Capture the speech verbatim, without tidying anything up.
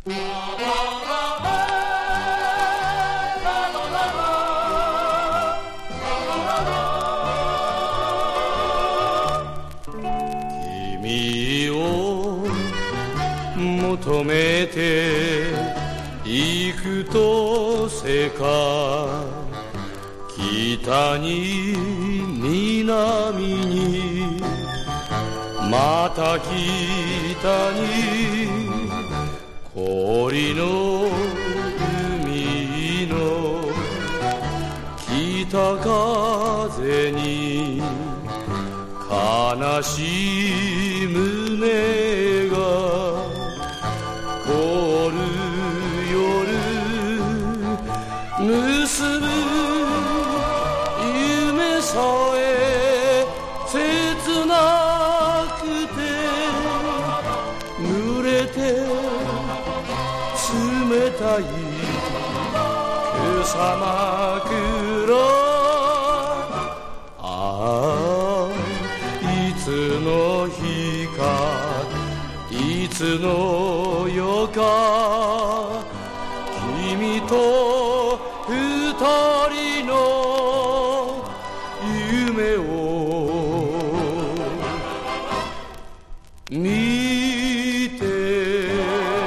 君を求めて行くとせか北に南にまた北に氷の海の北風に悲しい胸が凍る夜結ぶ夢さえ切なくて濡れて冷たい草枕ああいつの日かいつの夜か君と二人の